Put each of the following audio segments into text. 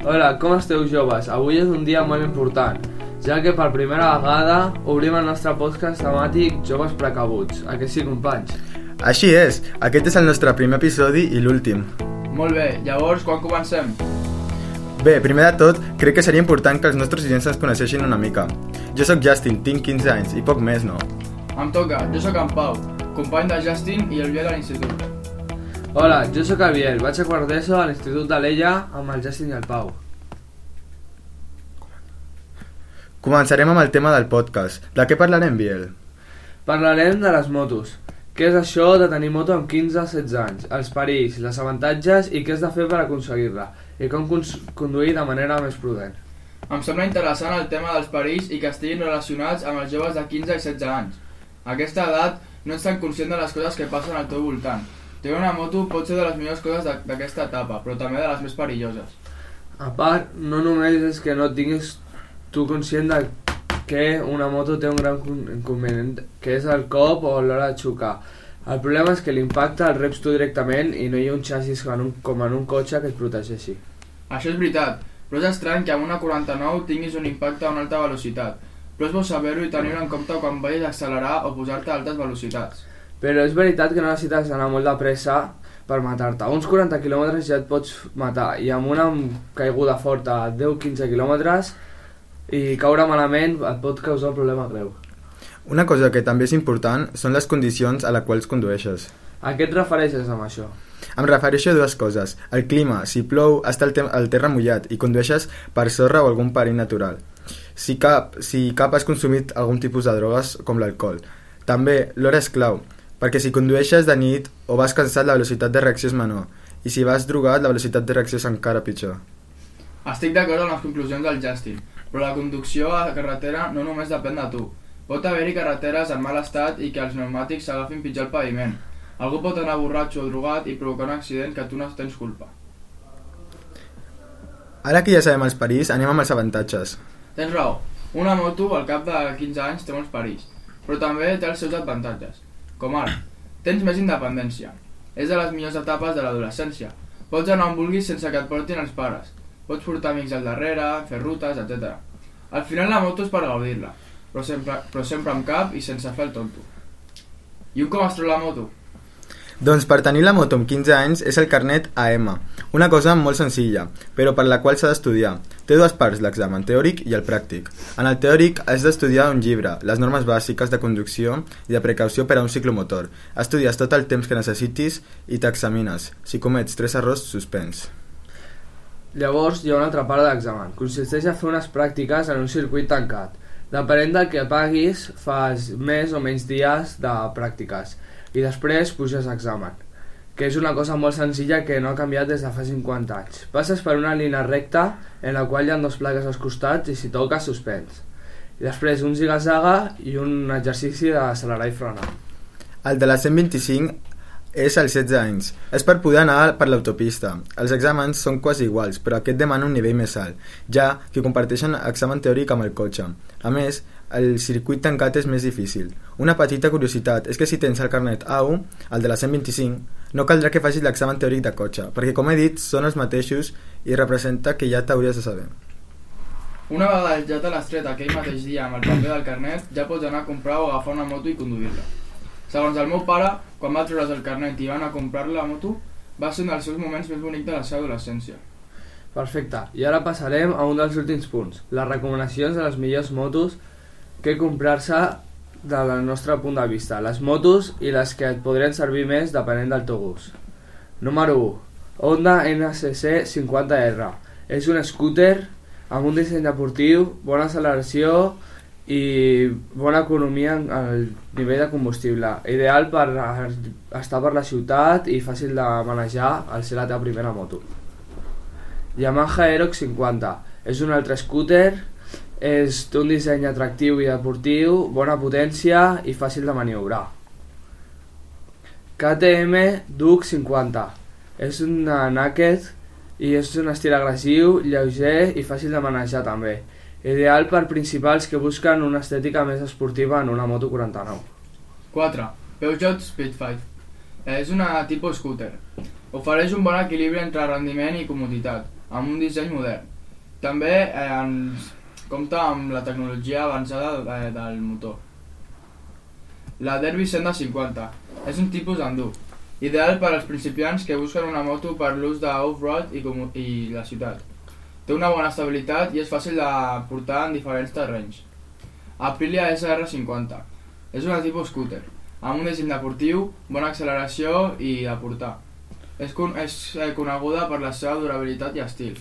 Hola, com esteu, joves? Avui és un dia molt important, ja que per primera vegada obrim el nostre podcast temàtic Joves Precabuts. A que sí, companys? Així és, aquest és el nostre primer episodi i l'últim. Molt bé, llavors quan comencem? Bé, primer de tot, crec que seria important que els nostres oients ens coneixessin una mica. Jo sóc Justin, tinc 15 anys i poc més, no? Em toca, jo sóc en Pau, company de Justin i el Biel a l'institut. Hola, jo sóc el Biel, vaig a quart d'ESO a l'Institut de l'Ella amb el Justin i el Pau. Començarem amb el tema del podcast. De què parlarem, Biel? Parlarem de les motos. Què és això de tenir moto amb 15 o 16 anys? Els perills, les avantatges i què has de fer per aconseguir-la? I com conduir de manera més prudent. Em sembla interessant el tema dels perills i que estiguin relacionats amb els joves de 15 i 16 anys. A aquesta edat no ets tan conscient de les coses que passen al teu voltant. Tenir una moto pot ser de les millors coses d'aquesta etapa, però també de les més perilloses. A part, no només és que no tinguis tu conscient de que una moto té un gran inconvenient, que és el cop o l'hora de xocar. El problema és que l'impacte el reps tu directament i no hi ha un xassis com en un cotxe que et protegeixi. Això és veritat, però és estrany que amb una 49 tinguis un impacte a una alta velocitat. Però és bo saber-ho i tenir-ho en compte quan vagis a accelerar o posar-te a altes velocitats. Però és veritat que no necessites anar molt de pressa per matar-te. Uns 40 km ja et pots matar i amb una caiguda forta a 10-15 km i caure malament et pot causar un problema greu. Una cosa que també és important són les condicions a les quals condueixes. A què et refereixes amb això? Em refereixo a dues coses. El clima, si plou, està el terra mullat i condueixes per sorra o algun perill natural. Si cap has consumit algun tipus de drogues com l'alcohol. També l'hora és clau, perquè si condueixes de nit o vas cansat la velocitat de reacció és menor i si vas drogat la velocitat de reacció és encara pitjor. Estic d'acord amb les conclusions del Justin, però la conducció a carretera no només depèn de tu. Pot haver-hi carreteres en mal estat i que els pneumàtics s'agafin pitjor el paviment. Algú pot anar borratxo o drogat i provocar un accident que tu no tens culpa. Ara que ja sabem els perills, anem amb els avantatges. Tens raó, una moto al cap de 15 anys té molts perills, però també té els seus avantatges. Com ara, tens més independència. És de les millors etapes de l'adolescència. Pots anar on vulguis sense que et portin els pares. Pots portar amics al darrere, fer rutes, etc. Al final la moto és per gaudir-la, però sempre amb cap i sense fer el tonto. I un com es treu la moto? Doncs per tenir la moto amb 15 anys és el carnet AM, una cosa molt senzilla, però per la qual s'ha d'estudiar. Té dues parts, l'examen teòric i el pràctic. En el teòric has d'estudiar un llibre, les normes bàsiques de conducció i de precaució per a un ciclomotor. Estudies tot el temps que necessitis i t'examines. Si comets 3 errors, suspens. Llavors hi ha una altra part de l'examen. Consisteix a fer unes pràctiques en un circuit tancat. Depenent del que paguis, fas més o menys dies de pràctiques i després puges a examen, que és una cosa molt senzilla que no ha canviat des de fa 50 anys. Passes per una línia recta en la qual hi ha 2 plaques als costats i si toques suspens. I després un ziga-zaga i un exercici d'accelerar i frenar. El de la 125 és als 16 anys. És per poder anar per l'autopista. Els exàmens són quasi iguals, però aquest demana un nivell més alt, ja que comparteixen examen teòric amb el cotxe. A més, el circuit tancat és més difícil. Una petita curiositat és que si tens el carnet A1, el de la 125, no caldrà que facis l'examen teòric de cotxe, perquè com he dit, són els mateixos i representa que ja t'hauries de saber. Una vegada ja te l'has tret aquell mateix dia amb el paper del carnet, ja pots anar a comprar o agafar una moto i conduir-la. Segons el meu pare, quan va treure's el carnet i va anar a comprar la moto, va ser un dels seus moments més bonics de la seva adolescència. Perfecte, i ara passarem a un dels últims punts, les recomanacions de les millors motos que comprar-se del nostre punt de vista, les motos i les que et podrien servir més depenent del teu gust. Número 1. Honda NSC 50R. És un scooter amb un disseny deportiu, bona acceleració i bona economia al nivell de combustible, ideal per estar per la ciutat i fàcil de manejar al ser la teva primera moto. Yamaha Aerox 50 és un altre scooter, té un disseny atractiu i deportiu, bona potència i fàcil de maniobrar. KTM Duke 50 és una naked i és un estil agressiu, lleuger i fàcil de manejar també. Ideal per principals que busquen una estètica més esportiva en una moto 49. 4. Peugeot Speedfight. És una tipus scooter. Ofereix un bon equilibri entre rendiment i comoditat, amb un disseny modern. També compta amb la tecnologia avançada del motor. La Derby 150 és un tipus endur, ideal per als principiants que busquen una moto per l'ús d'off-road i la ciutat. Té una bona estabilitat i és fàcil de portar en diferents terrenys. Aprilia SR50 és una tipus scooter, amb un disseny deportiu, bona acceleració i de portar. És coneguda per la seva durabilitat i estil.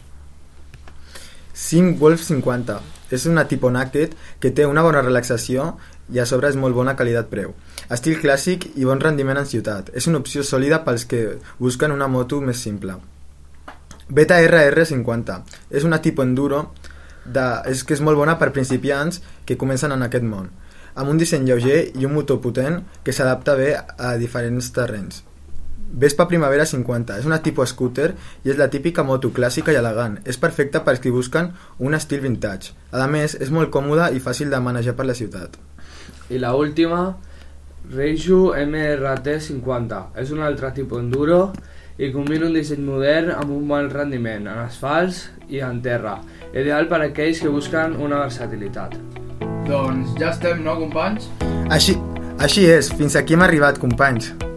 5 Wolf 50 és una Tiponacted que té una bona relaxació i a sobre és molt bona qualitat-preu. Estil clàssic i bon rendiment en ciutat. És una opció sòlida pels que busquen una moto més simple. Beta RR50 és una tipo enduro que és molt bona per principiants que comencen en aquest món, amb un disseny lleuger i un motor potent que s'adapta bé a diferents terrenys. Vespa Primavera 50 és una tipus scooter i és la típica moto clàssica i elegant. És perfecta per als que busquen un estil vintage. A més, és molt còmoda i fàcil de manejar per la ciutat. I la última, Reiju MRT 50. És un altre tipus enduro i combina un disseny modern amb un bon rendiment en asfalts i en terra. Ideal per a aquells que busquen una versatilitat. Doncs ja estem, no, companys? Així és, fins aquí hem arribat, companys.